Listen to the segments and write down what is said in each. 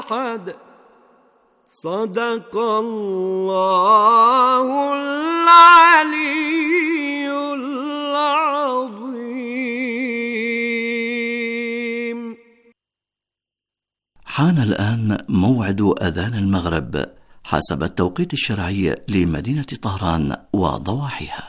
أحد. صدق الله العلي العظيم. حان الآن موعد أذان المغرب حسب التوقيت الشرعي لمدينة طهران وضواحيها.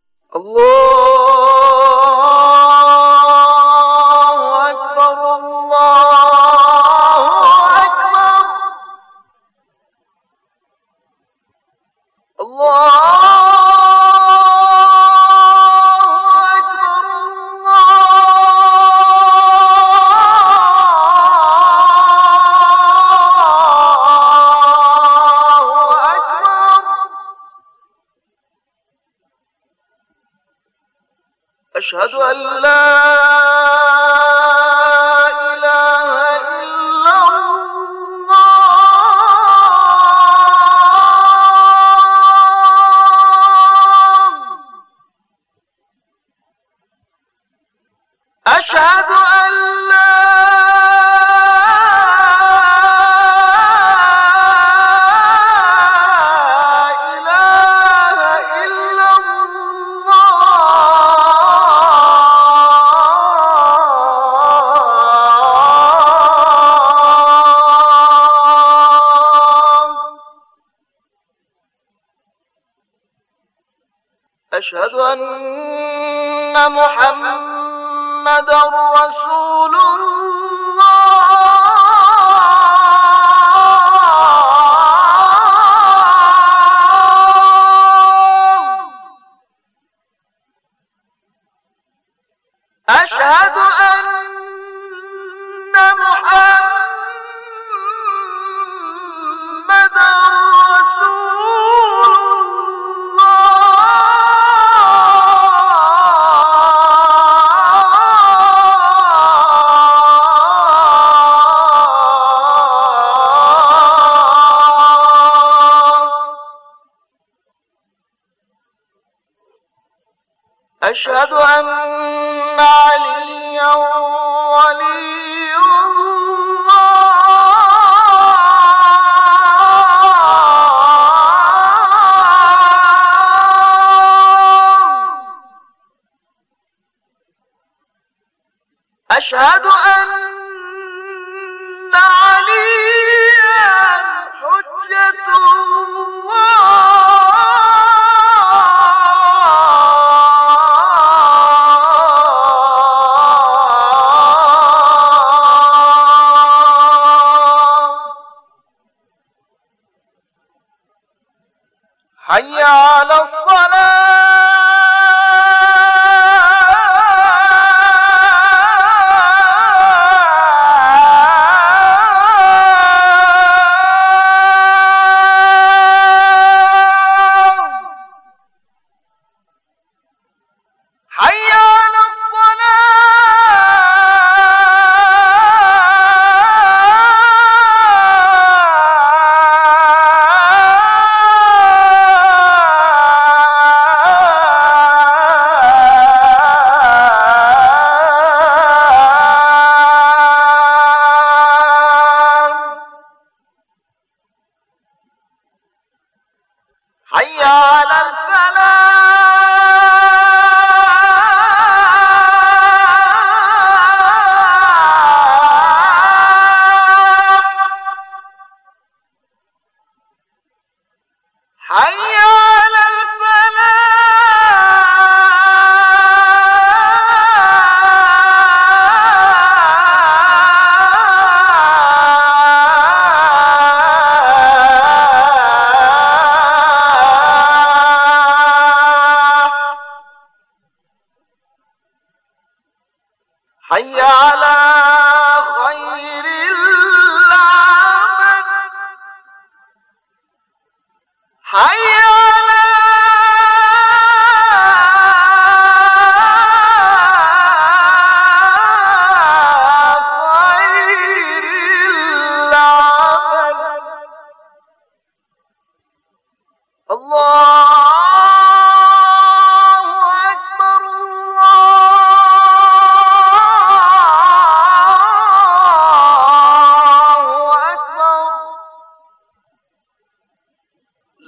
أشهد أن لا إله إلا الله. أشهد أن لا أشهد أن محمدًا رسول الله. أشهد أن محمدًا أشهد أن عليا ولي الله. أشهد أن عليا حجة الله. حي على الصلاة. حي على الصلاة.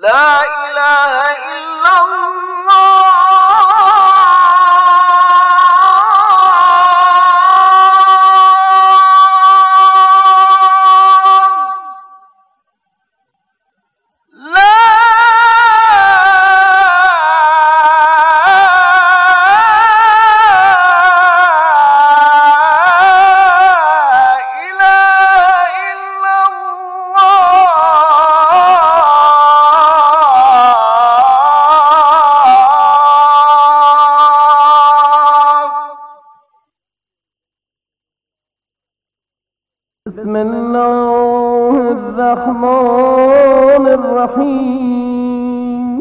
لا إله إلا الله بسم الله الرحمن الرحيم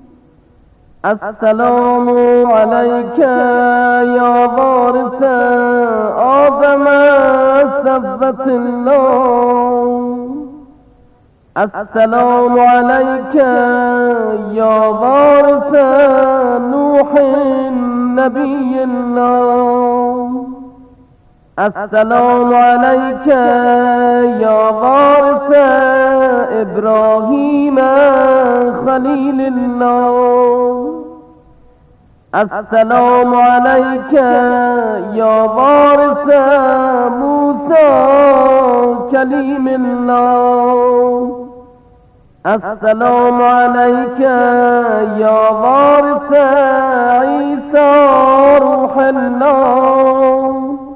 السلام عليك يا وارث آدم سبت الله السلام عليك يا وارث نوح نبي الله السلام عليك يا وارث إبراهيم خليل الله السلام عليك يا وارث موسى كليم الله السلام عليك يا وارث عيسى روح الله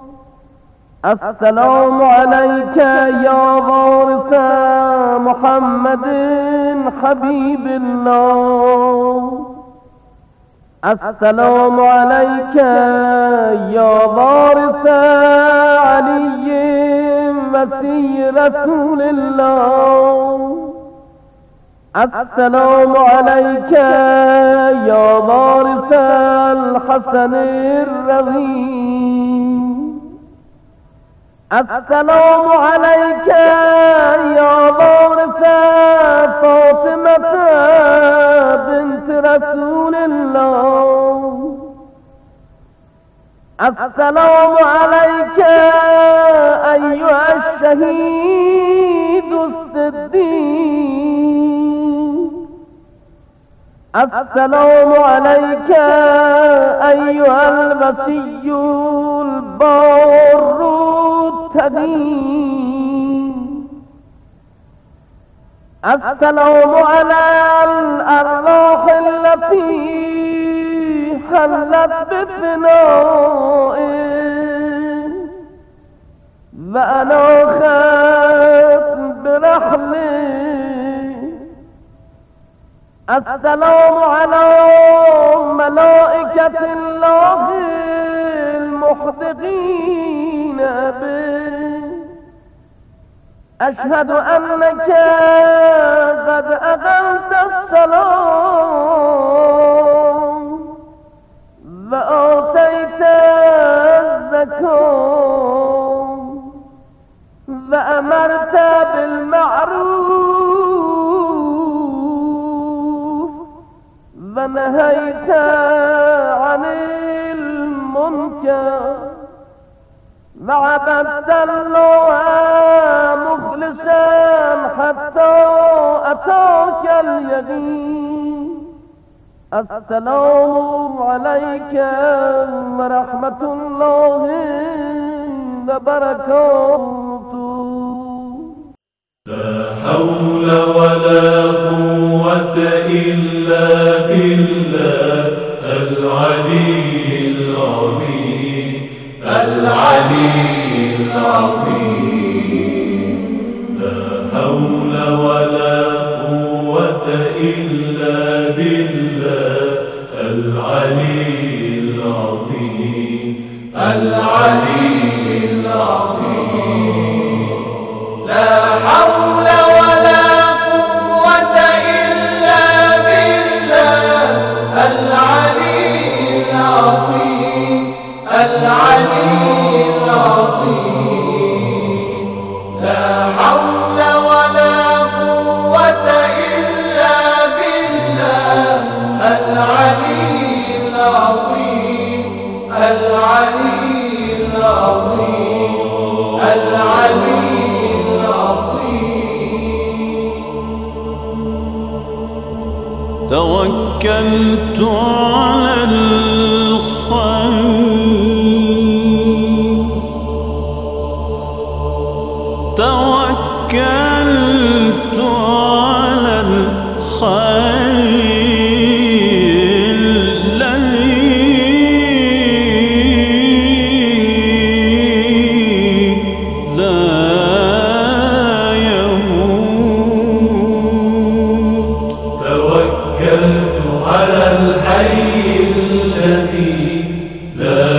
السلام عليك يا وارث محمد حبيب الله السلام عليك يا وارث علي مسيح رسول الله السلام عليك يا وارث الحسن الرضي السلام عليك يا وارث فاطمة بنت رسول الله السلام عليك أيها الشهيد الصديق السلام عليك أيها المسيح البار السلام على الأرواح التي حلت بفنائه وأنا خاف برحله السلام على ملائكة الله المحدقين به أشهد أنك قد أقمت الصلاة وآتيت الزكاة وأمرت بالمعروف ونهيت عن المنكر وعبدت الله مخلصا حتى أتاك اليقين السلام عليك ورحمة الله وبركاته. لا حول ولا قوة إلا بالله العلي العظيم العلي العظيم. لا حول ولا قوة إلا بالله العلي العظيم العلي العظيم. لا حول ولا قوة إلا بالله العلي العظيم العلي العظيم. لا حول ولا قوة إلا بالله العلي العظيم العلي العظيم. توكلت على الخير توكلت على الخير الذي لا يموت توكلت على الحي الذي لا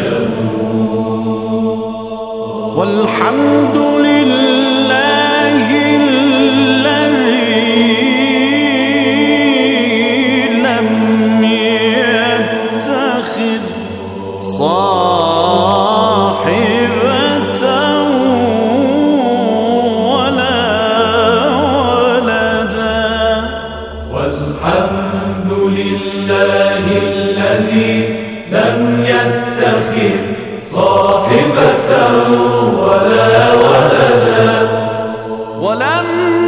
يموت والحمد لله الذي لم يتخذ صاحبة ولا ولدا والحمد لله الذي لم يتخذ صاحبة ولا ولدا ولم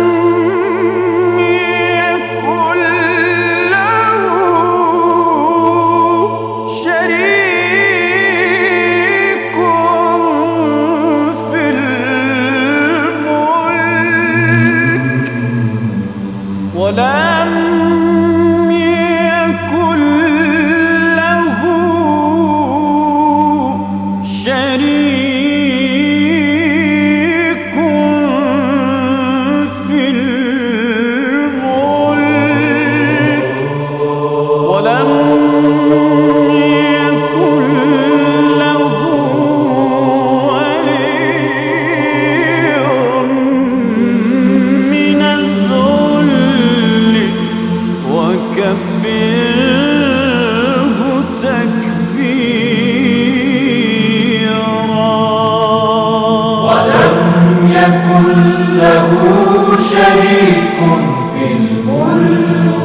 يكن له شريك في الملك ولم يكن له شريك في الملك ولم يكن له ولي من الذل وكبره تكبيرا ولم يكن له شريك في الملك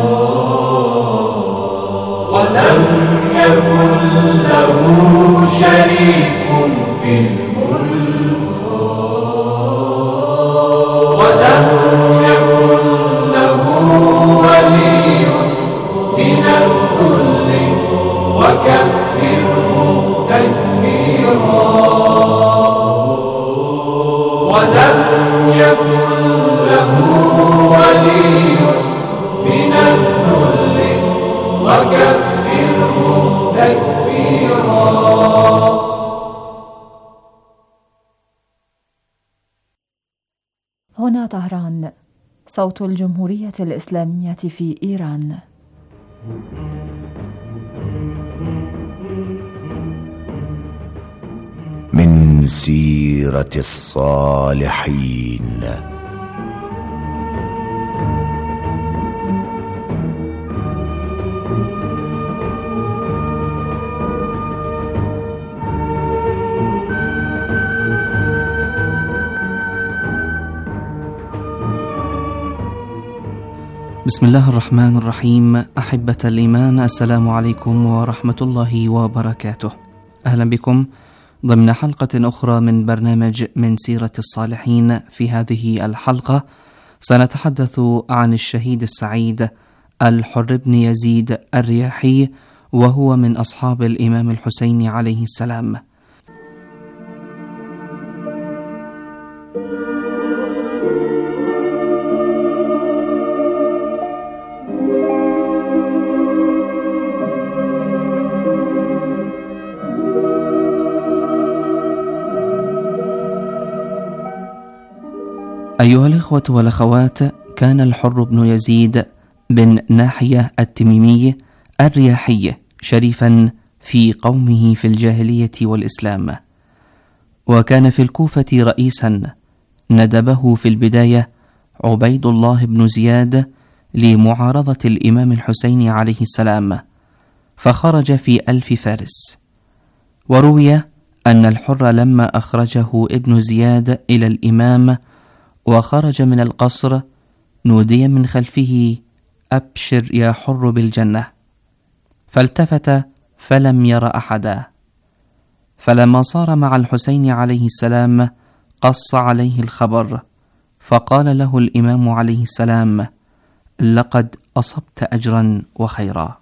ولم يكن له شريك في الملك ولم يكن له ولي من الذل وكبره تكبيرا ولم يكن له ولي من الذل وكبره تكبيرا. هنا طهران، صوت الجمهورية الإسلامية في إيران. من سيرة الصالحين. بسم الله الرحمن الرحيم. أحبة الإيمان، السلام عليكم ورحمة الله وبركاته. أهلا بكم ضمن حلقة أخرى من برنامج من سيرة الصالحين. في هذه الحلقة سنتحدث عن الشهيد السعيد الحر بن يزيد الرياحي، وهو من أصحاب الإمام الحسين عليه السلام. أيها الإخوة والأخوات، كان الحر بن يزيد بن ناحية التميمي الرياحي شريفا في قومه في الجاهلية والإسلام، وكان في الكوفة رئيسا. ندبه في البداية عبيد الله بن زياد لمعارضة الإمام الحسين عليه السلام، فخرج في 1000 فارس. وروي أن الحر لما أخرجه ابن زياد إلى الإمام وخرج من القصر نودي من خلفه: أبشر يا حر بالجنة. فالتفت فلم ير أحدا. فلما صار مع الحسين عليه السلام قص عليه الخبر، فقال له الإمام عليه السلام: لقد أصبت أجرا وخيرا.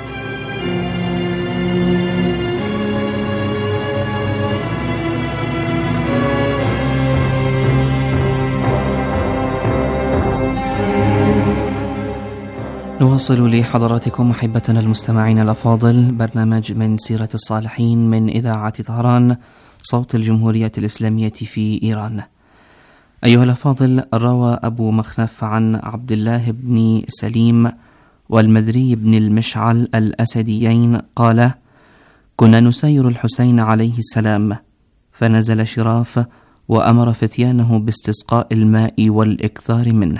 نواصل لحضراتكم أحبتنا المستمعين الأفاضل برنامج من سيرة الصالحين من إذاعة طهران صوت الجمهورية الإسلامية في إيران. أيها الأفاضل، روى أبو مخنف عن عبد الله بن سليم والمدري بن المشعل الأسديين قال: كنا نسير الحسين عليه السلام، فنزل شراف وأمر فتيانه باستسقاء الماء والإكثار منه،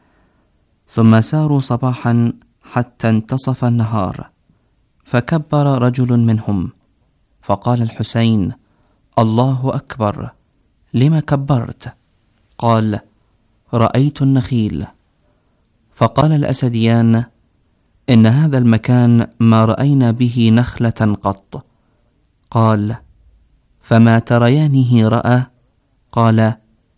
ثم ساروا صباحا حتى انتصف النهار، فكبر رجل منهم فقال الحسين: الله أكبر، لم كبرت؟ قال: رأيت النخيل. فقال الأسديان: إن هذا المكان ما رأينا به نخلة قط. قال: فما تريانه رأى؟ قال: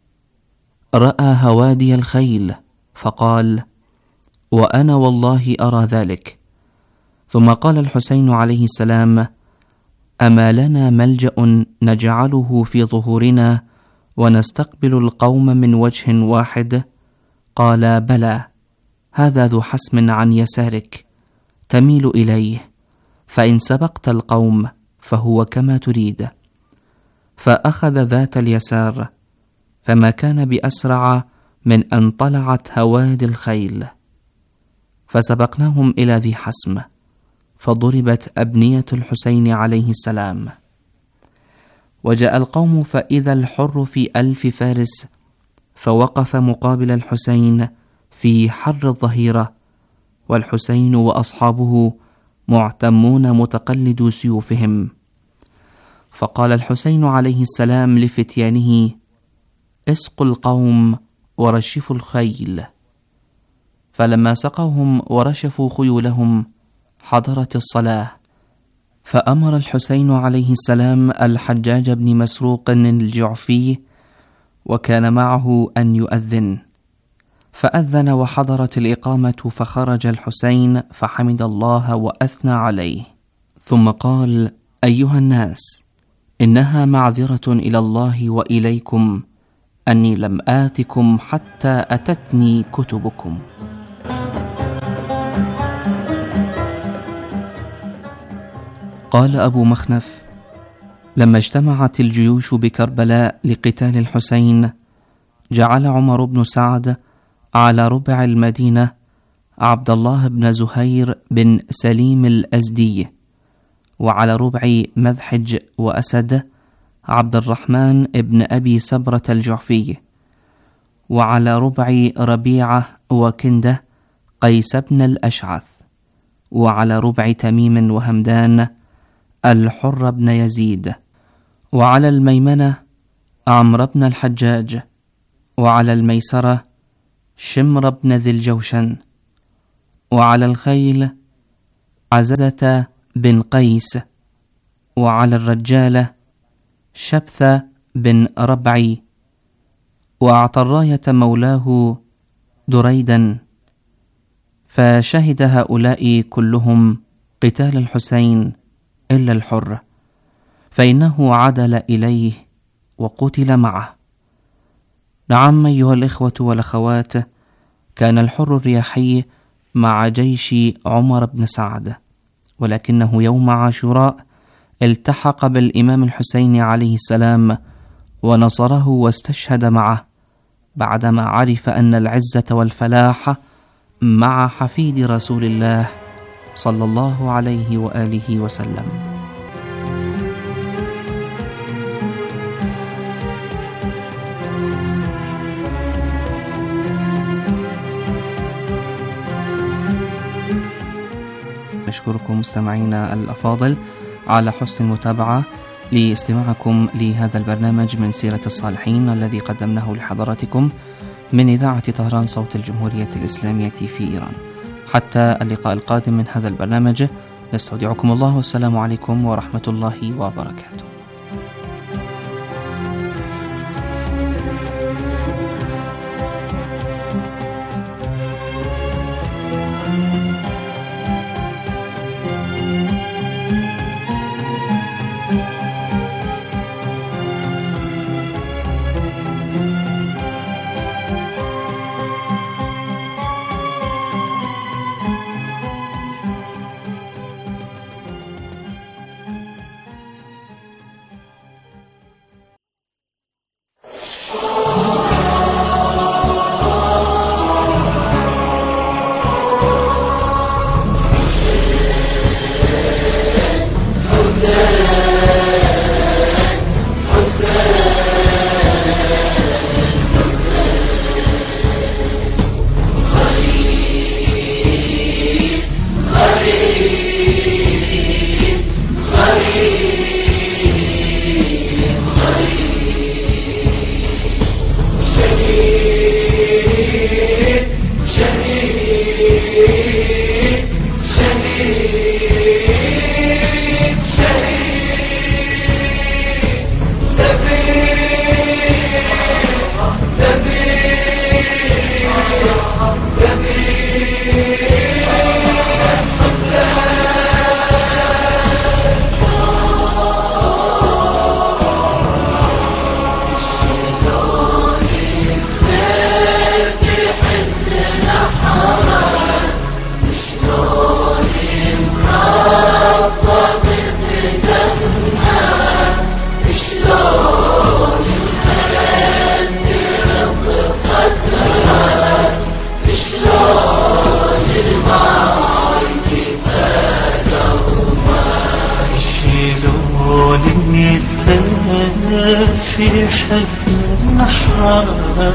رأى هوادي الخيل. فقال: وأنا والله أرى ذلك. ثم قال الحسين عليه السلام: أما لنا ملجأ نجعله في ظهورنا ونستقبل القوم من وجه واحد؟ قال: بلى، هذا ذو حسم عن يسارك، تميل إليه، فإن سبقت القوم فهو كما تريد. فأخذ ذات اليسار، فما كان بأسرع من أن طلعت هوادي الخيل، فسبقناهم إلى ذي حسم، فضربت أبنية الحسين عليه السلام. وجاء القوم فإذا الحر في 1000 فارس، فوقف مقابل الحسين في حر الظهيرة، والحسين وأصحابه معتمون متقلدو سيوفهم. فقال الحسين عليه السلام لفتيانه: اسقوا القوم ورشفوا الخيل. فلما سقوهم ورشفوا خيولهم حضرت الصلاة، فأمر الحسين عليه السلام الحجاج بن مسروق الجعفي وكان معه أن يؤذن، فأذن وحضرت الإقامة، فخرج الحسين فحمد الله وأثنى عليه، ثم قال: أيها الناس، إنها معذرة إلى الله وإليكم أني لم آتكم حتى أتتني كتبكم. قال أبو مخنف: لما اجتمعت الجيوش بكربلاء لقتال الحسين، جعل عمر بن سعد على ربع المدينة عبد الله بن زهير بن سليم الأزدي، وعلى ربع مذحج وأسد عبد الرحمن بن أبي سبرة الجعفي، وعلى ربع ربيعة وكندة قيس بن الأشعث، وعلى ربع تميم وهمدان الحر بن يزيد، وعلى الميمنة عمرو بن الحجاج، وعلى الميسرة شمر بن ذي الجوشن، وعلى الخيل عززة بن قيس، وعلى الرجالة شبث بن ربعي، وأعطى الراية مولاه دريدا. فشهد هؤلاء كلهم قتال الحسين إلا الحر، فإنه عدل إليه وقتل معه. نعم أيها الإخوة والأخوات، كان الحر الرياحي مع جيش عمر بن سعد، ولكنه يوم عاشوراء التحق بالإمام الحسين عليه السلام ونصره واستشهد معه، بعدما عرف أن العزة والفلاح مع حفيد رسول الله صلى الله عليه وآله وسلم. نشكركم مستمعينا الأفاضل على حسن المتابعة لاستماعكم لهذا البرنامج من سيرة الصالحين الذي قدمناه لحضراتكم من إذاعة طهران صوت الجمهورية الإسلامية في إيران. حتى اللقاء القادم من هذا البرنامج نستودعكم الله، والسلام عليكم ورحمة الله وبركاته.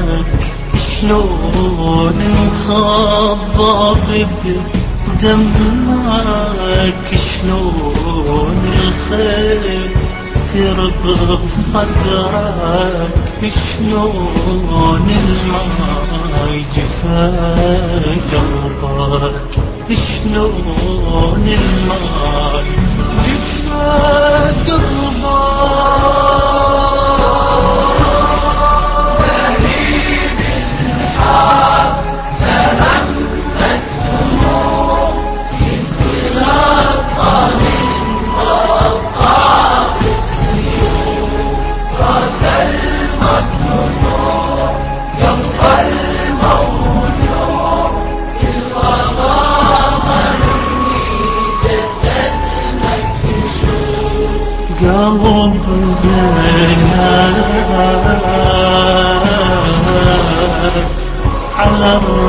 شلون مخضب بدمك، شلون الخير تربط صدرك، شلون الماي جفا قلبك، شلون الماي جفا على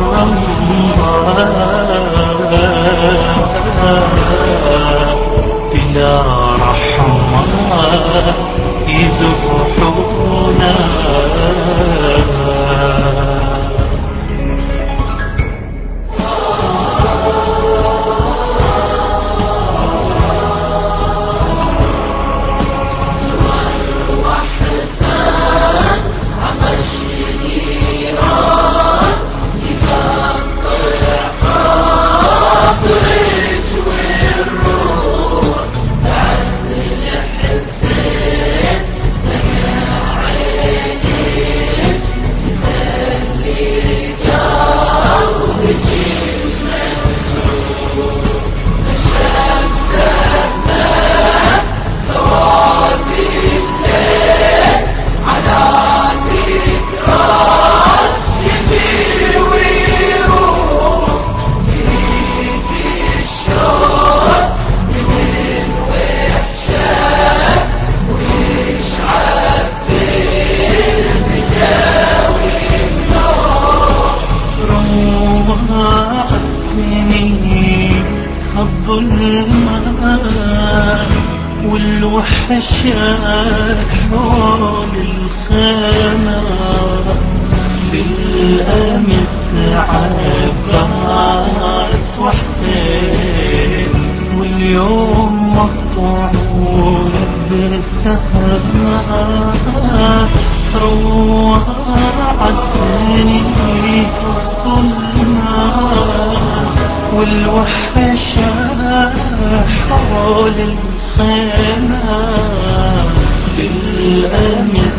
الرمضان بلا رحمة يذبحونا. والوحشة حول الخيمة بالأمس عباس وحسين، واليوم مقطوعون بالسهمة روعتني ظلمة. والوحشة حول الخيمة بالأمس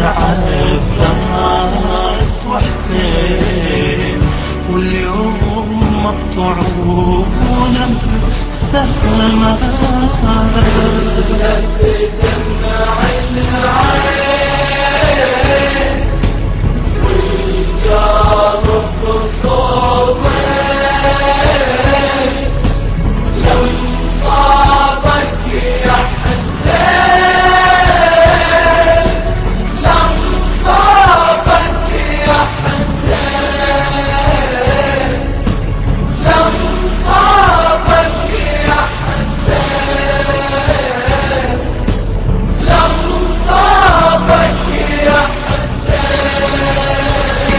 عباس وحسين، واليوم مقطوعون بالسهمة تدمع العين والقلب صوبين. لو صابك يا حسين، لو صابك يا حسين، لو صابك يا حسين، لو صابك يا حسين.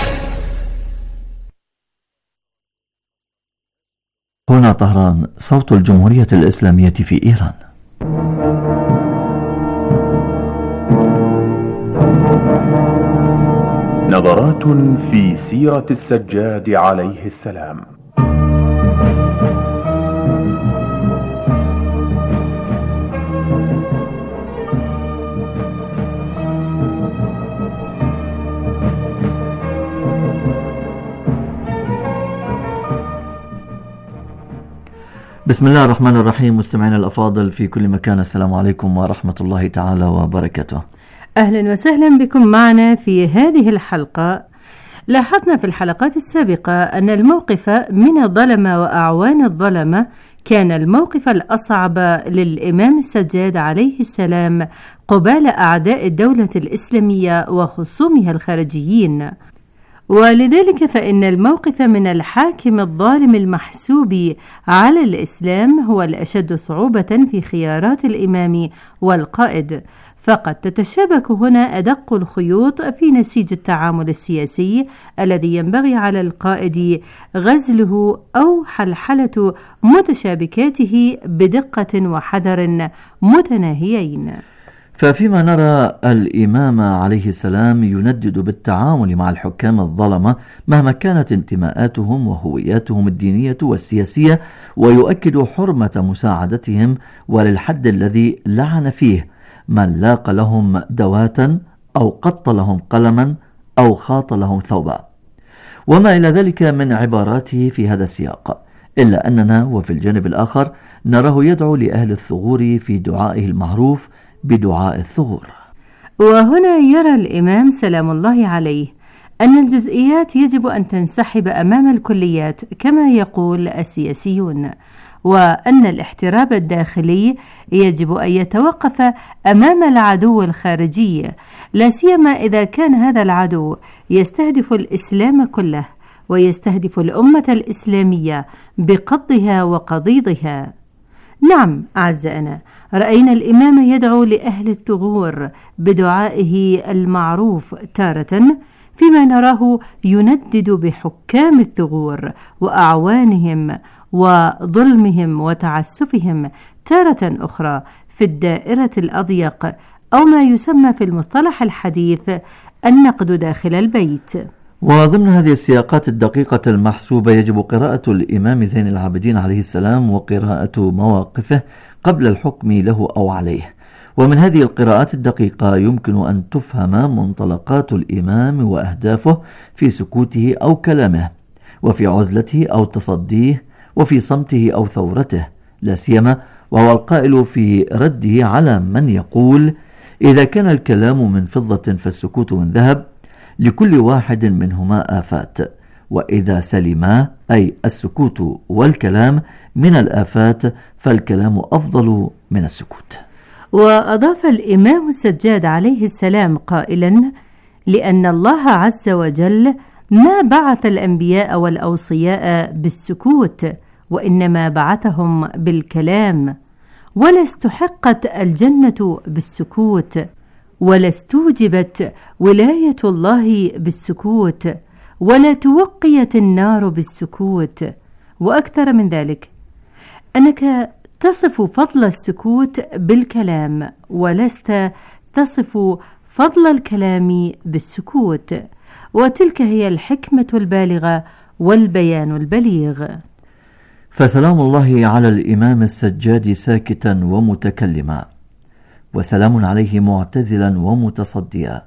هنا طهران، صوت الجمهورية الإسلامية في إيران. نظرات في سيرة السجاد عليه السلام. بسم الله الرحمن الرحيم. مستمعينا الأفاضل في كل مكان، السلام عليكم ورحمة الله تعالى وبركاته. أهلا وسهلا بكم معنا في هذه الحلقة. لاحظنا في الحلقات السابقة أن الموقف من الظلمة وأعوان الظلمة كان الموقف الأصعب للإمام السجاد عليه السلام قبال أعداء الدولة الإسلامية وخصومها الخارجيين، ولذلك فإن الموقف من الحاكم الظالم المحسوب على الإسلام هو الأشد صعوبة في خيارات الإمام والقائد، فقد تتشابك هنا أدق الخيوط في نسيج التعامل السياسي الذي ينبغي على القائد غزله أو حلحلة متشابكاته بدقة وحذر متناهيين. ففيما نرى الإمام عليه السلام يندد بالتعامل مع الحكام الظلمة مهما كانت انتماءاتهم وهوياتهم الدينية والسياسية، ويؤكد حرمة مساعدتهم وللحد الذي لعن فيه من لاق لهم دواتا أو قط لهم قلما أو خاط لهم ثوبا وما إلى ذلك من عباراته في هذا السياق، إلا أننا وفي الجانب الآخر نراه يدعو لأهل الثغور في دعائه المعروف بدعاء الثغور. وهنا يرى الإمام سلام الله عليه أن الجزئيات يجب أن تنسحب أمام الكليات كما يقول السياسيون، وأن الاحتراب الداخلي يجب أن يتوقف أمام العدو الخارجي، لا سيما إذا كان هذا العدو يستهدف الإسلام كله ويستهدف الأمة الإسلامية بقضها وقضيضها. نعم أعزائنا، رأينا الإمام يدعو لأهل الثغور بدعائه المعروف تارة، فيما نراه يندد بحكام الثغور وأعوانهم وظلمهم وتعسفهم تارة أخرى في الدائرة الأضيق، أو ما يسمى في المصطلح الحديث النقد داخل البيت. وضمن هذه السياقات الدقيقة المحسوبة يجب قراءة الإمام زين العابدين عليه السلام وقراءة مواقفه قبل الحكم له أو عليه. ومن هذه القراءات الدقيقة يمكن أن تفهم منطلقات الإمام وأهدافه في سكوته أو كلامه، وفي عزلته أو تصديه، وفي صمته أو ثورته، لا سيما وهو القائل في رده على من يقول: إذا كان الكلام من فضة فالسكوت من ذهب، لكل واحد منهما آفات، وإذا سلما أي السكوت والكلام من الآفات فالكلام أفضل من السكوت. وأضاف الإمام السجاد عليه السلام قائلا: لأن الله عز وجل ما بعث الأنبياء والأوصياء بالسكوت، وإنما بعثهم بالكلام، ولا استحقت الجنة بالسكوت، ولا استوجبت ولاية الله بالسكوت، ولا توقيت النار بالسكوت. وأكثر من ذلك، أنك تصف فضل السكوت بالكلام، ولست تصف فضل الكلام بالسكوت، وتلك هي الحكمة البالغة والبيان البليغ. فسلام الله على الإمام السجاد ساكتا ومتكلما، وسلام عليه معتزلا ومتصديا،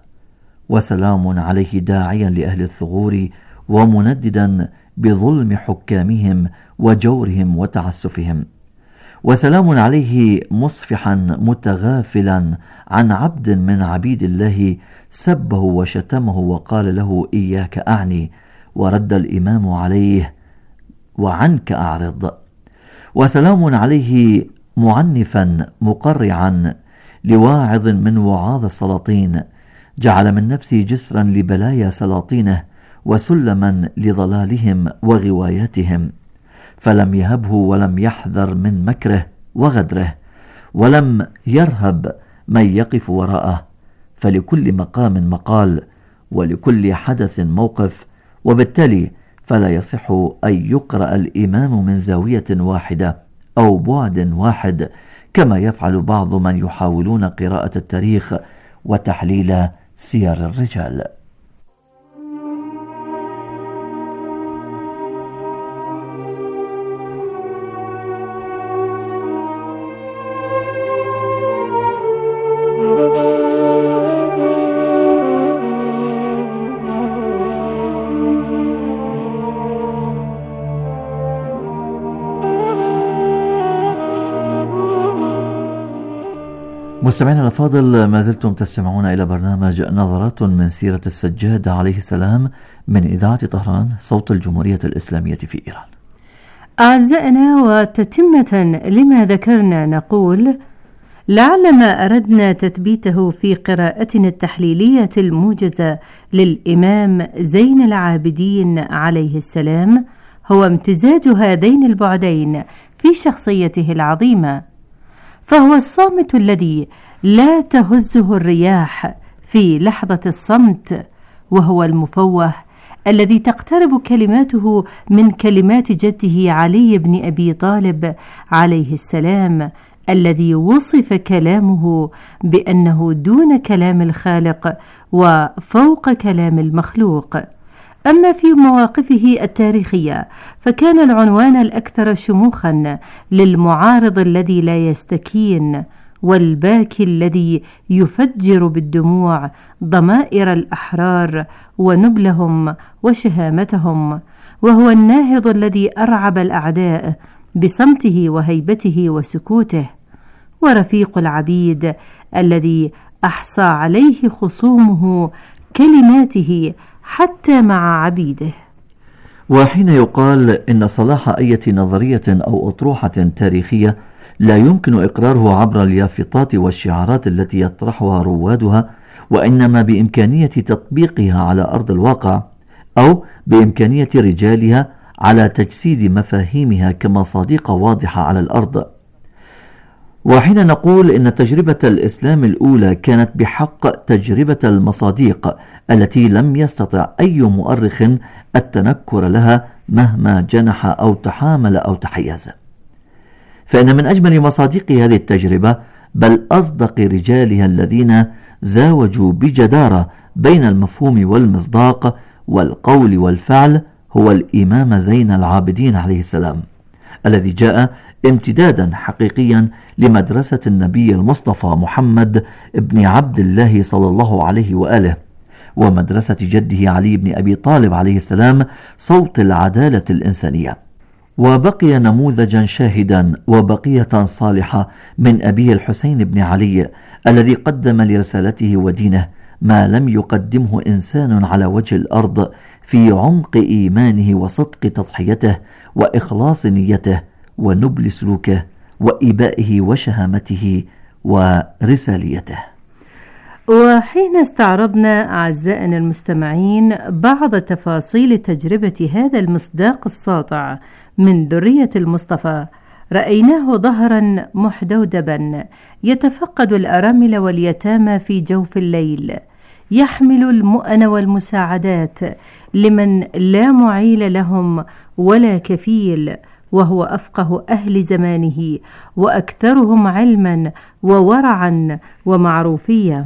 وسلام عليه داعيا لأهل الثغور ومنددا بظلم حكامهم وجورهم وتعسفهم، وسلام عليه مصفحا متغافلا عن عبد من عبيد الله سبه وشتمه وقال له: إياك أعني، ورد الإمام عليه: وعنك أعرض. وسلام عليه معنفا مقرعا لواعظ من وعاظ السلاطين، جعل من نفسه جسرا لبلايا سلاطينه وسلما لضلالهم وغواياتهم، فلم يهبه ولم يحذر من مكره وغدره، ولم يرهب من يقف وراءه، فلكل مقام مقال ولكل حدث موقف، وبالتالي فلا يصح أن يقرأ الإمام من زاوية واحدة أو بعد واحد، كما يفعل بعض من يحاولون قراءة التاريخ وتحليل سير الرجال. مستمعينا الأفاضل، ما زلتم تستمعون إلى برنامج نظرات من سيرة السجاد عليه السلام من إذاعة طهران، صوت الجمهورية الإسلامية في إيران. أعزائنا، وتتمة لما ذكرنا نقول: لعل ما أردنا تثبيته في قراءتنا التحليلية الموجزة للإمام زين العابدين عليه السلام هو امتزاج هذين البعدين في شخصيته العظيمة، فهو الصامت الذي لا تهزه الرياح في لحظة الصمت، وهو المفوه الذي تقترب كلماته من كلمات جده علي بن أبي طالب عليه السلام، الذي وصف كلامه بأنه دون كلام الخالق وفوق كلام المخلوق. أما في مواقفه التاريخية فكان العنوان الأكثر شموخا للمعارض الذي لا يستكين، والباكي الذي يفجر بالدموع ضمائر الأحرار ونبلهم وشهامتهم، وهو الناهض الذي أرعب الأعداء بصمته وهيبته وسكوته، ورفيق العبيد الذي أحصى عليه خصومه كلماته حتى مع عبيده. وحين يقال إن صلاح أية نظرية أو أطروحة تاريخية لا يمكن إقراره عبر اليافطات والشعارات التي يطرحها روادها، وإنما بإمكانية تطبيقها على أرض الواقع، أو بإمكانية رجالها على تجسيد مفاهيمها كمصادق واضحة على الأرض. وحين نقول إن تجربة الإسلام الأولى كانت بحق تجربة المصادق التي لم يستطع أي مؤرخ التنكر لها مهما جنح أو تحامل أو تحيز، فإن من أجمل مصادق هذه التجربة بل أصدق رجالها الذين زاوجوا بجدارة بين المفهوم والمصداق والقول والفعل هو الإمام زين العابدين عليه السلام، الذي جاء امتدادا حقيقيا لمدرسة النبي المصطفى محمد بن عبد الله صلى الله عليه وآله، ومدرسة جده علي بن أبي طالب عليه السلام صوت العدالة الإنسانية، وبقي نموذجا شاهدا وبقية صالحة من أبيه الحسين بن علي الذي قدم لرسالته ودينه ما لم يقدمه إنسان على وجه الأرض في عمق إيمانه وصدق تضحيته وإخلاص نيته ونبل سلوكه وإبائه وشهامته ورساليته. وحين استعرضنا أعزائنا المستمعين بعض تفاصيل تجربة هذا المصداق الساطع من ذرية المصطفى، رأيناه ظهرا محدودبا يتفقد الأرامل واليتامى في جوف الليل، يحمل المؤن والمساعدات لمن لا معيل لهم ولا كفيل، وهو أفقه أهل زمانه وأكثرهم علما وورعا ومعروفية.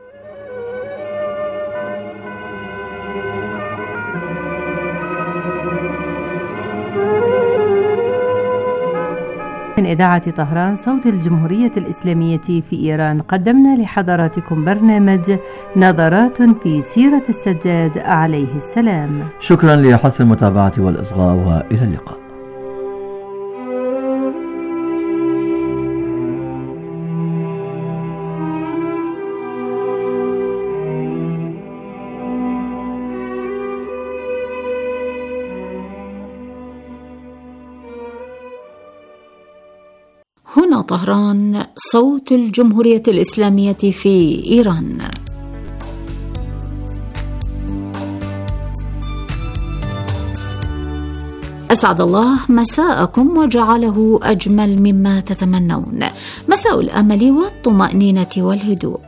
من إذاعة طهران صوت الجمهورية الإسلامية في إيران، قدمنا لحضراتكم برنامج نظرات في سيرة السجاد عليه السلام. شكرا لحسن المتابعة والإصغاء، وإلى اللقاء. هنا طهران صوت الجمهورية الإسلامية في إيران. أسعد الله مساءكم وجعله أجمل مما تتمنون، مساء الأمل والطمأنينة والهدوء.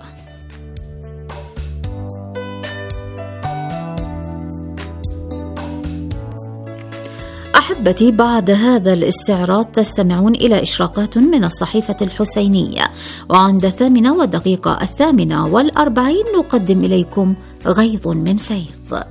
أحبتي، بعد هذا الاستعراض تستمعون إلى إشراقات من الصحيفة الحسينية، وعند 8:48 نقدم إليكم غيظ من فيض.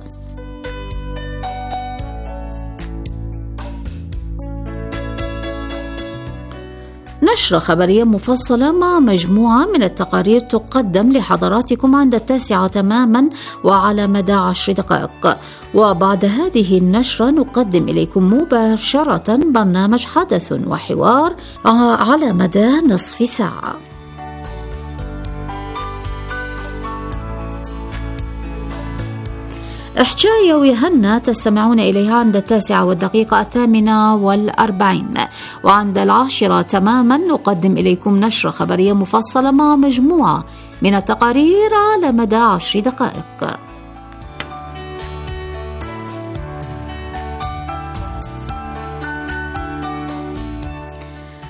نشرة خبرية مفصلة مع مجموعة من التقارير تقدم لحضراتكم عند 9 تماما وعلى مدى 10 دقائق. وبعد هذه النشرة نقدم إليكم مباشرة برنامج حدث وحوار على مدى نصف ساعة. إحجاية ويهنا تستمعون إليها عند 9:48، وعند 10 تماما نقدم إليكم نشرة خبرية مفصلة مع مجموعة من التقارير على مدى 10 دقائق.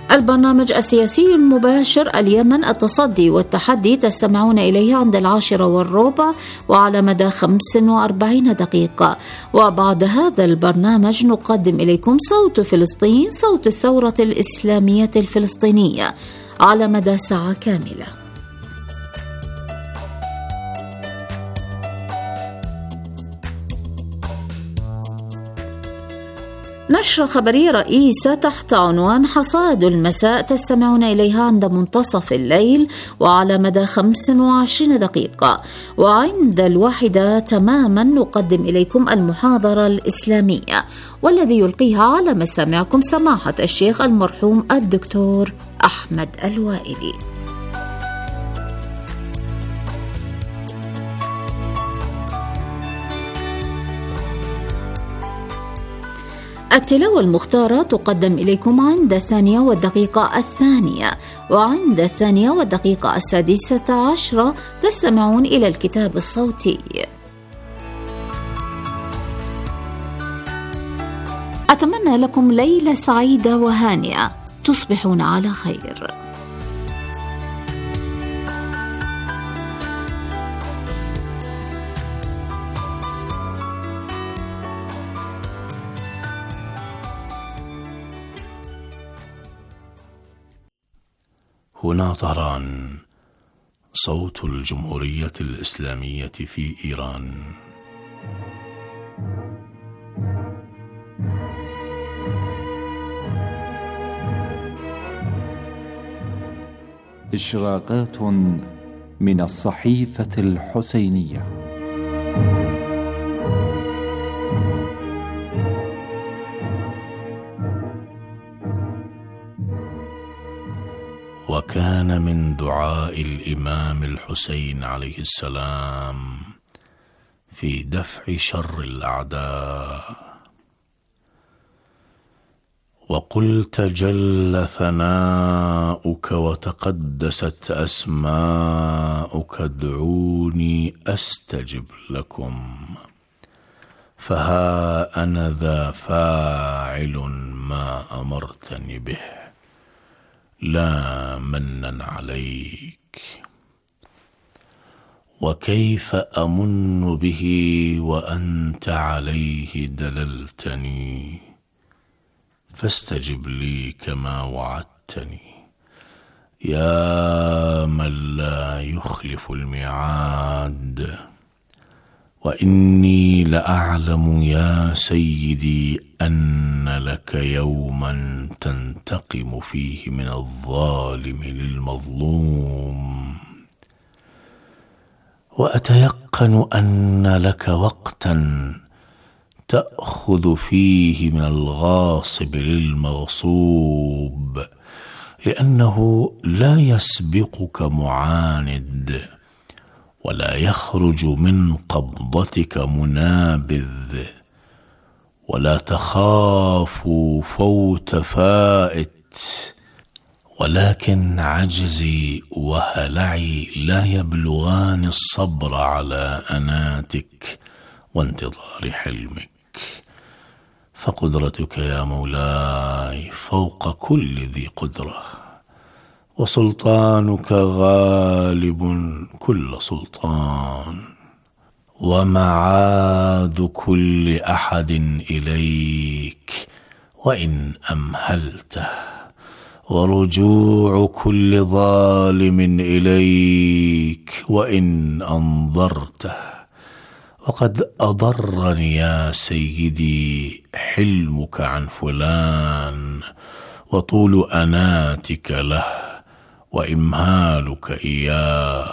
البرنامج السياسي المباشر اليمن التصدي والتحدي تستمعون إليه عند 10:15 وعلى مدى 45 دقيقة. وبعد هذا البرنامج نقدم إليكم صوت فلسطين، صوت الثورة الإسلامية الفلسطينية على مدى ساعة كاملة. نشرة خبرية رئيسة تحت عنوان حصاد المساء تستمعون إليها عند منتصف الليل وعلى مدى 25 دقيقة. وعند 1 تماما نقدم إليكم المحاضرة الإسلامية، والذي يلقيها على مسامعكم سماحة الشيخ المرحوم الدكتور أحمد الوائلي. التلاوة المختارة تقدم إليكم عند 2:02 وعند 2:16 تستمعون إلى الكتاب الصوتي. أتمنى لكم ليلة سعيدة وهانئة، تصبحون على خير. هنا طهران، صوت الجمهورية الإسلامية في إيران. إشراقات من الصحيفة الحسينية. وكان من دعاء الإمام الحسين عليه السلام في دفع شر الأعداء: وقلت جل ثناؤك وتقدست أسماؤك ادعوني أستجب لكم، فها أنا ذا فاعل ما أمرتني به، لا منًا عليك. وكيف أمن به وأنت عليه دللتني، فاستجب لي كما وعدتني، يا من لا يخلف الميعاد. وإني لأعلم يا سيدي أن لك يوما تنتقم فيه من الظالم للمظلوم، وأتيقن أن لك وقتا تأخذ فيه من الغاصب للمغصوب، لأنه لا يسبقك معاند ولا يخرج من قبضتك منابذ، ولا تخاف فوت فائت، ولكن عجزي وهلعي لا يبلغان الصبر على أناتك وانتظار حلمك، فقدرتك يا مولاي فوق كل ذي قدرة، وسلطانك غالب كل سلطان، ومعاد كل أحد إليك وإن أمهلته، ورجوع كل ظالم إليك وإن أنظرته. وقد أضرني يا سيدي حلمك عن فلان، وطول أناتك له، وإمهالك إياه،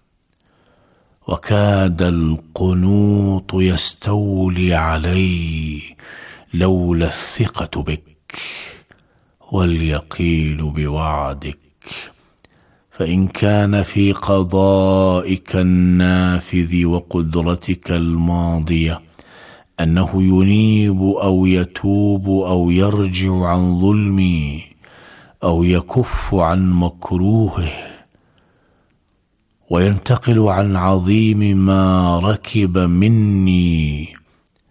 وكاد القنوط يستولي علي لولا الثقة بك واليقين بوعدك، فإن كان في قضائك النافذ وقدرتك الماضية أنه ينيب أو يتوب أو يرجع عن ظلمي أو يكف عن مكروهه وينتقل عن عظيم ما ركب مني،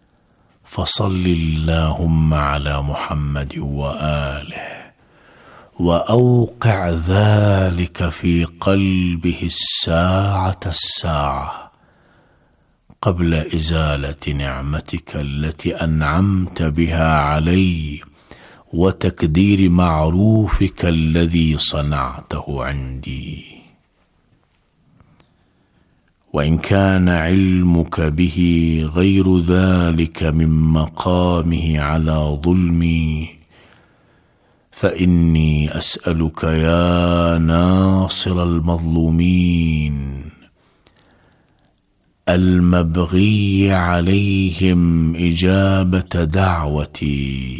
فصل اللهم على محمد وآله وأوقع ذلك في قلبه الساعة قبل إزالة نعمتك التي أنعمت بها علي وتكدير معروفك الذي صنعته عندي. وإن كان علمك به غير ذلك من مقامه على ظلمي، فإني أسألك يا ناصر المظلومين المبغي عليهم إجابة دعوتي،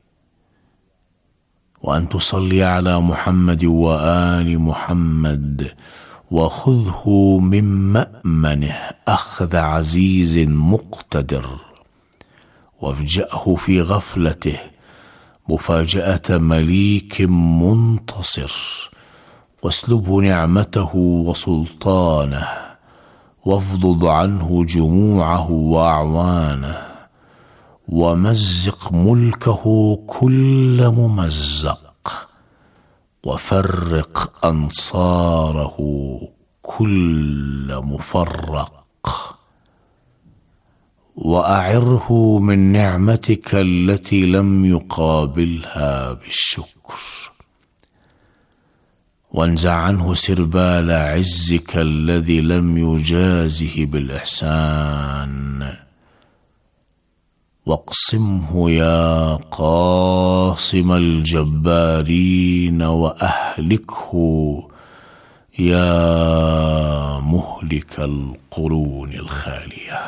وأن تصلي على محمد وآل محمد، وخذه من مأمنه أخذ عزيز مقتدر، وافجأه في غفلته مفاجأة مليك منتصر، واسلبه نعمته وسلطانه، وافضض عنه جموعه وأعوانه، ومزق ملكه كل ممزق، وفرق أنصاره كل مفرق، وأعره من نعمتك التي لم يقابلها بالشكر، وانزع عنه سربال عزك الذي لم يجازه بالإحسان، واقسمه يا قاصم الجبارين، وأهلكه يا مهلك القرون الخالية.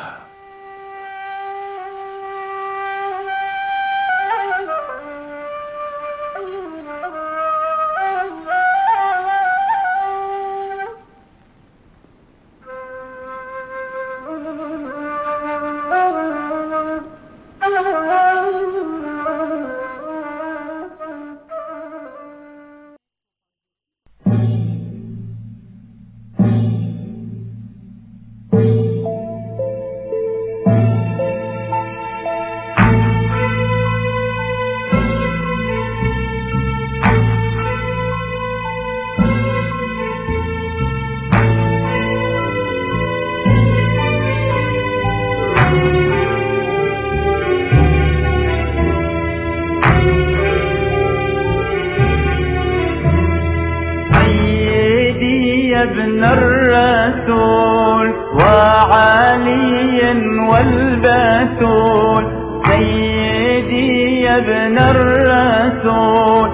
ابن الرسول وعلي والبتول، سيدي يا ابن الرسول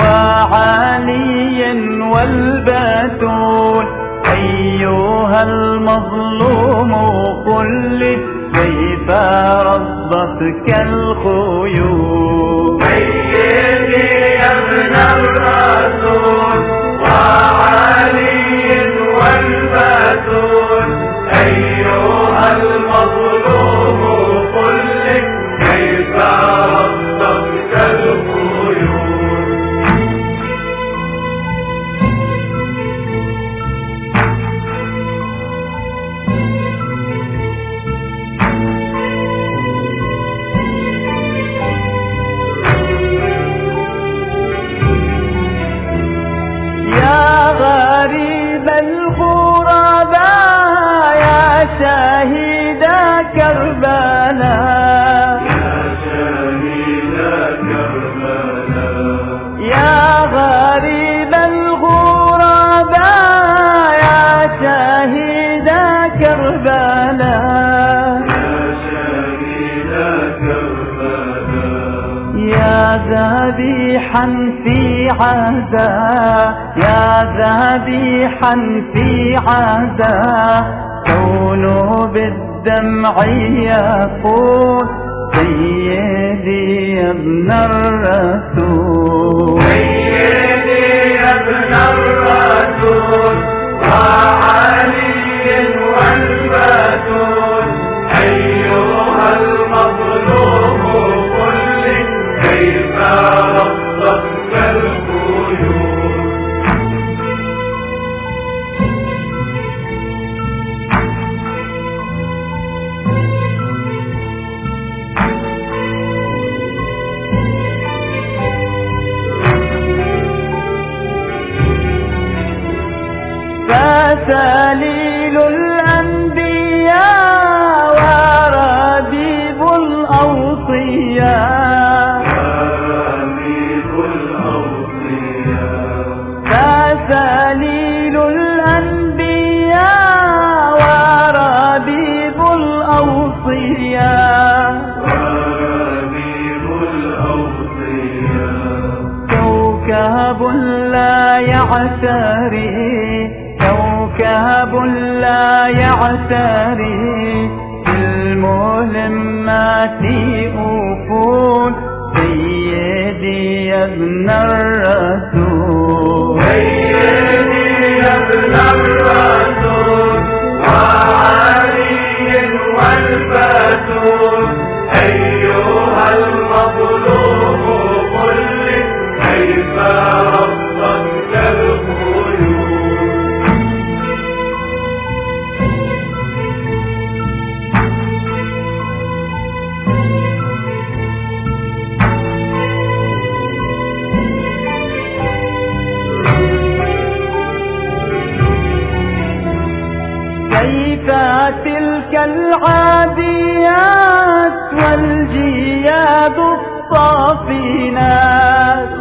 وعلي والبتول، أيها المظلوم قل كيف ربتك الخيول. سيدي يا ابن الرسول وعلي والبتول، أيها المظلوم قل كيف ربتك الخيول. غريب الغرباء يا شهيد كربلاء، يا غريب الغرباء يا شهيد كربلاء، يا ذبيحا في عزاء، يا ذبيحا في عزاء، كون بالدمع يقول سيدي يا ابن الرسول. سيدي يا ابن الرسول وعلي والبتول، أيها المظلوم قل كيف ربتك الخيول. سليل الأنبياء وربيب الأوصياء سليل الأنبياء وربيب الأوصياء كوكب لا يعتري كوكب لا يعتري في المهمات أفول سيدي يا ابن الرسول سيدي يا ابن الرسول وعلي والبتول أيها المظلوم قل لي كيف ربك الخيول كيف تلك العاديات والجياد الصافنات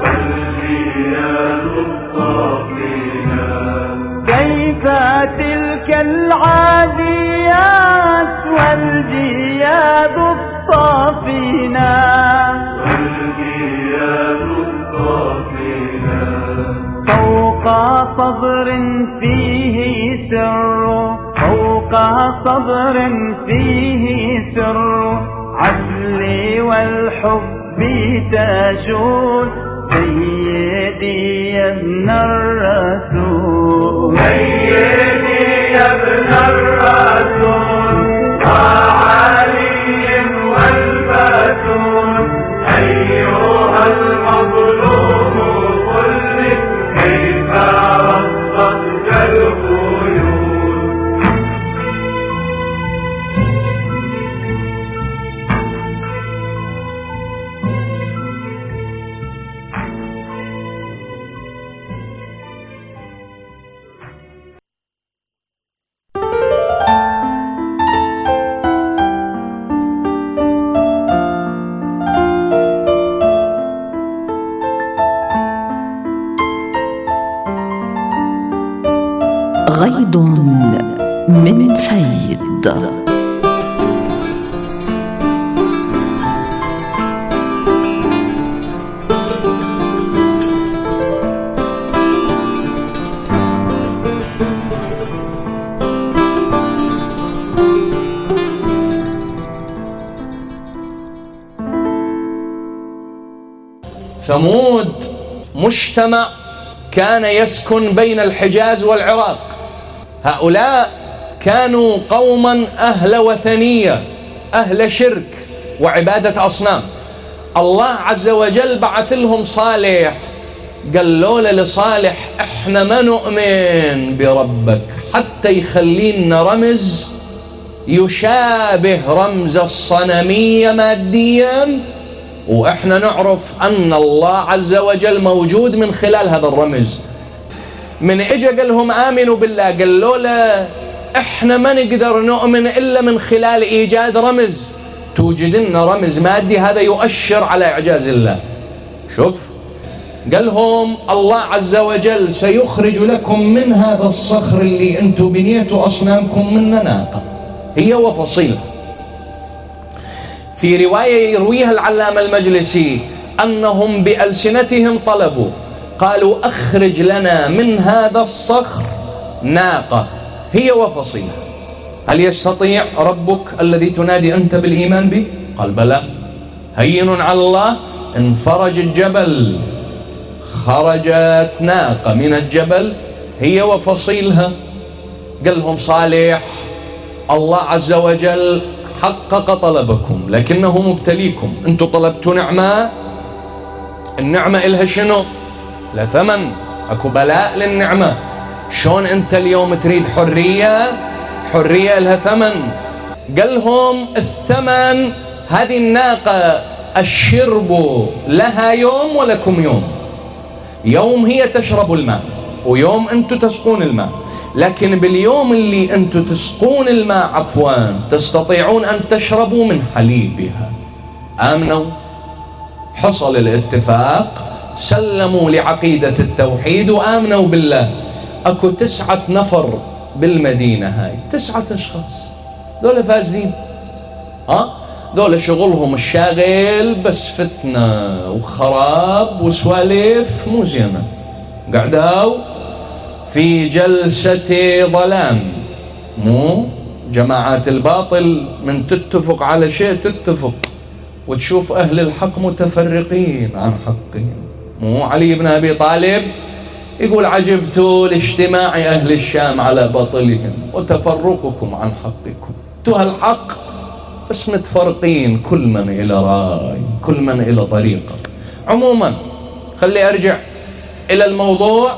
كيف تلك العاديات والجياد الصافنات فوق صبر فيه سر فوق صبر فيه سر عدلي والحب تجول سيدي يا ابن الرسول سيدي يا ابن الرسول وعلي والبتول أيها المظلوم قل لي كيف ربك الخيول غيض من فيض. ثمود مجتمع كان يسكن بين الحجاز والعراق. هؤلاء كانوا قوما أهل وثنية، أهل شرك وعبادة أصنام. الله عز وجل بعث لهم صالح، قال له لصالح احنا ما نؤمن بربك حتى يخلينا رمز يشابه رمز الصنمية ماديا، وإحنا نعرف أن الله عز وجل موجود من خلال هذا الرمز. من إجا قال لهم آمنوا بالله، قال له لا إحنا ما نقدر نؤمن إلا من خلال إيجاد رمز، توجد لنا رمز مادي هذا يؤشر على إعجاز الله. شوف قال لهم الله عز وجل سيخرج لكم من هذا الصخر اللي أنتم بنيتوا أصنامكم من ناقة هي وفصيلها. في رواية يرويها العلامة المجلسي أنهم بألسنتهم طلبوا، قالوا أخرج لنا من هذا الصخر ناقة هي وفصيلها. هل يستطيع ربك الذي تنادي أنت بالإيمان به؟ قال بلى، هين على الله. انفرج الجبل، خرجت ناقة من الجبل هي وفصيلها. قال لهم صالح الله عز وجل حقق طلبكم لكنه مبتليكم. انتم طلبتوا نعمة، النعمة إلها شنو؟ لا ثمن، اكو بلاء للنعمة. شون انت اليوم تريد حرية؟ حرية إلها ثمن. قال لهم الثمن هذه الناقة الشرب لها يوم ولكم يوم. يوم هي تشرب الماء ويوم انتم تسقون الماء. لكن باليوم اللي أنتم تسقون الماء عفوان تستطيعون أن تشربوا من حليبها. آمنوا، حصل الاتفاق، سلموا لعقيدة التوحيد وآمنوا بالله. أكو 9 نفر بالمدينة هاي، 9 أشخاص، دول فاسدين. دول شغلهم الشاغل بس فتنة وخراب وسواليف مو زينة. قعدوا في جلسة ظلام، مو جماعات الباطل من تتفق على شيء تتفق، وتشوف أهل الحق متفرقين عن حقهم. مو علي بن أبي طالب يقول عجبت لاجتماع أهل الشام على باطلهم وتفرقكم عن حقكم. انتوا الحق بس متفرقين، كل من إلى رأي، كل من إلى طريقة. عموما خلي أرجع إلى الموضوع.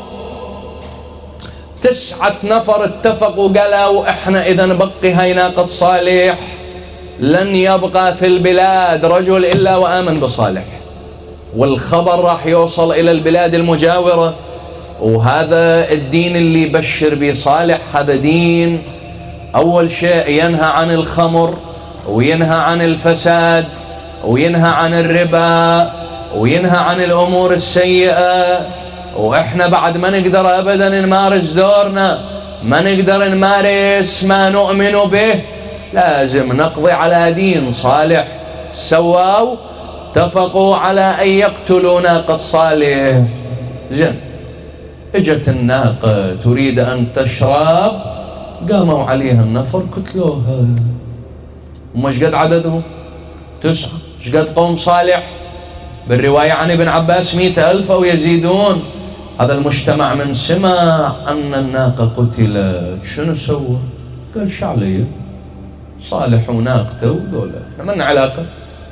9 نفر اتفقوا قالوا احنا إذا نبقي هاي ناقة صالح لن يبقى في البلاد رجل إلا وآمن بصالح، والخبر راح يوصل إلى البلاد المجاورة. وهذا الدين اللي يبشر به صالح هذا دين أول شيء ينهى عن الخمر، وينهى عن الفساد، وينهى عن الربا، وينهى عن الأمور السيئة. وإحنا بعد ما نقدر أبدا نمارس دورنا، ما نقدر نمارس ما نؤمن به، لازم نقضي على دين صالح. سواوا اتفقوا على أن يقتلوا ناقة صالح. زين، اجت الناقة تريد أن تشرب، قاموا عليها النفر قتلوها. ومش قد عددهم 9، ايش قد قوم صالح؟ بالرواية عن ابن عباس 100,000 أو يزيدون. هذا المجتمع من سمع أن الناقة قتلت شنو سوى؟ قال شو علي؟ صالح وناقته ودولة من علاقة؟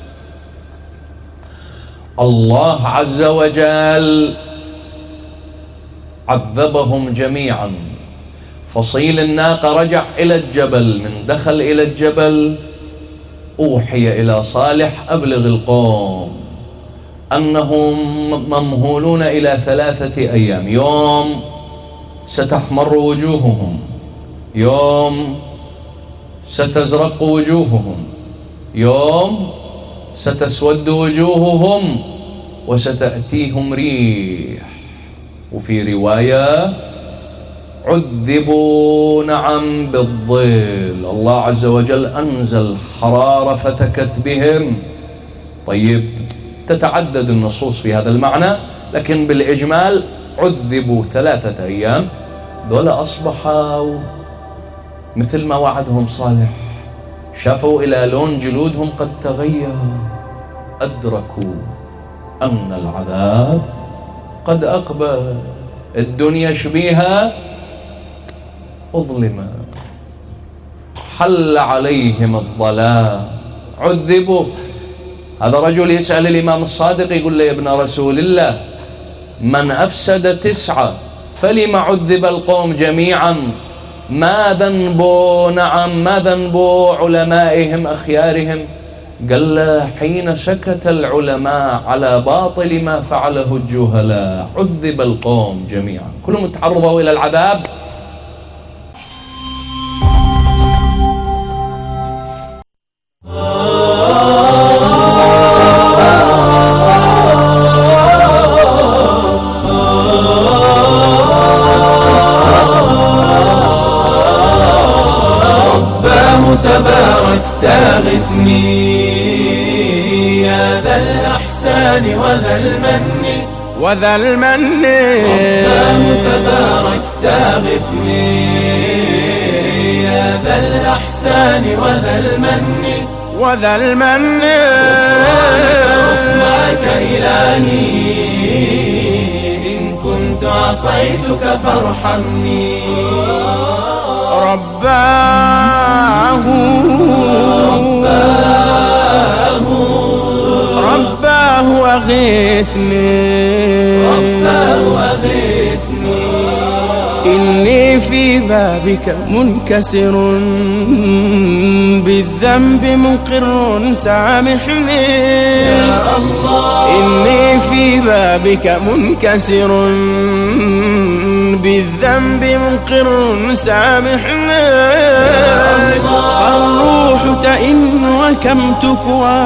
الله عز وجل عذبهم جميعا. فصيل الناقة رجع إلى الجبل، من دخل إلى الجبل أوحي إلى صالح أبلغ القوم أنهم ممهولون إلى 3 أيام. يوم ستحمر وجوههم، يوم ستزرق وجوههم، يوم ستسود وجوههم، وستأتيهم ريح. وفي رواية عذبوا نعم بالظل، الله عز وجل أنزل حرارة فتكت بهم. طيب، تتعدد النصوص في هذا المعنى، لكن بالإجمال عذبوا 3 أيام. دول أصبحوا مثل ما وعدهم صالح، شافوا إلى لون جلودهم قد تغير، أدركوا أن العذاب قد أقبل. الدنيا شبيها أظلم، حل عليهم الظلام، عذبوا. هذا رجل يسأل الإمام الصادق يقول له يا ابن رسول الله، من أفسد 9 فلم عذب القوم جميعا؟ ما ذنب نعم ما ذنب علمائهم أخيارهم؟ قال له حين سكت العلماء على باطل ما فعله الجهلاء عذب القوم جميعا، كلهم تعرضوا إلى العذاب. تبارك تغثني يا ذا الأحسان وذا المن رباه تبارك تغثني يا ذا الأحسان وذا المن رحمك إلهي إن كنت عصيتك فارحمني. رباه أغثني إني في بابك منكسر بالذنب مقر سامحني يا الله. إني في بابك منكسر بالذنب مقر سامحني، فالروح تئن وكم تكوى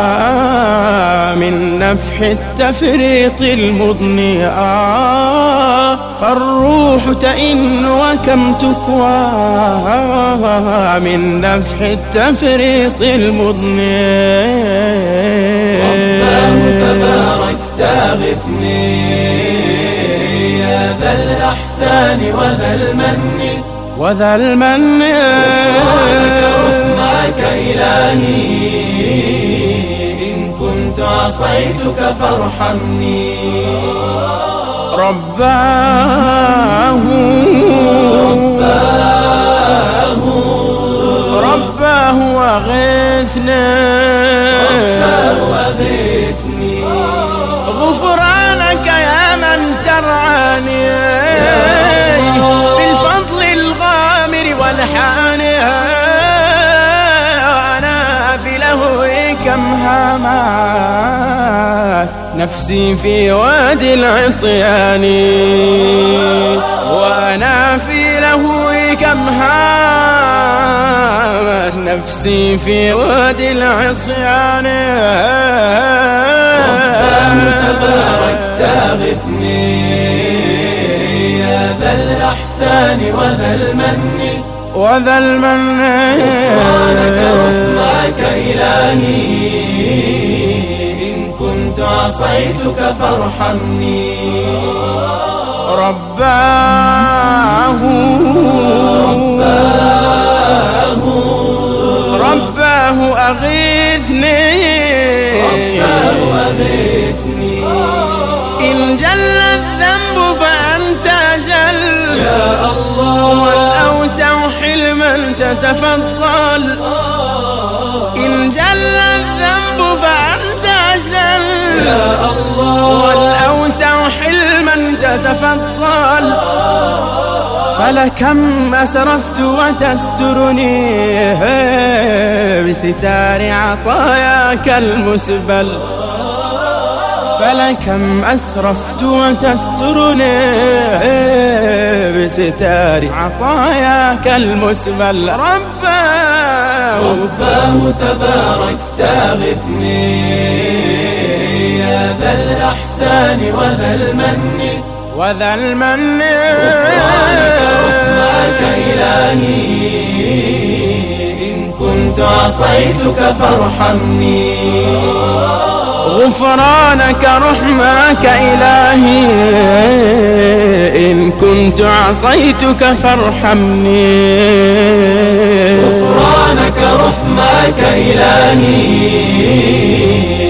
من نفح التفريط المضني. فالروح تئن وكم تكوى من نفح التفريط المضني. رباه تبارك تغثني يا ذا الأحسان وذا المن رحمك إلهي، إن كنت عصيتك فارحمني. رباه وغثني غفرانك يا من ترعاني بالفضل الغامر والحاني. وأنا في لهوي كم هامات نفسي في وادي العصيان. وأنا في لهوي كم هامت نفسي في وادي العصيان. رباه تبارك تغثني يا ذا الأحسان وذا المن غفرانك رحمك إلهي، إن كنت عصيتك فارحمني. رباه أغثني إن جل الذنب فأنت جل يا الله، والأوسع حلما تتفضل. إن جل الذنب فأنت جل يا الله، والأوسع حلما تتفضل. فلكم أسرفت وتسترني بستار عطاياك المسبل. فلكم أسرفت وتسترني بستار عطاياك المسبل. رباه تبارك تغثني يا ذا الأحسان وذا المن غفرانك رحمك إلهي، إن كنت عصيتك فارحمني. غفرانك رحمك إلهي، إن كنت عصيتك فارحمني. غفرانك رحمك إلهي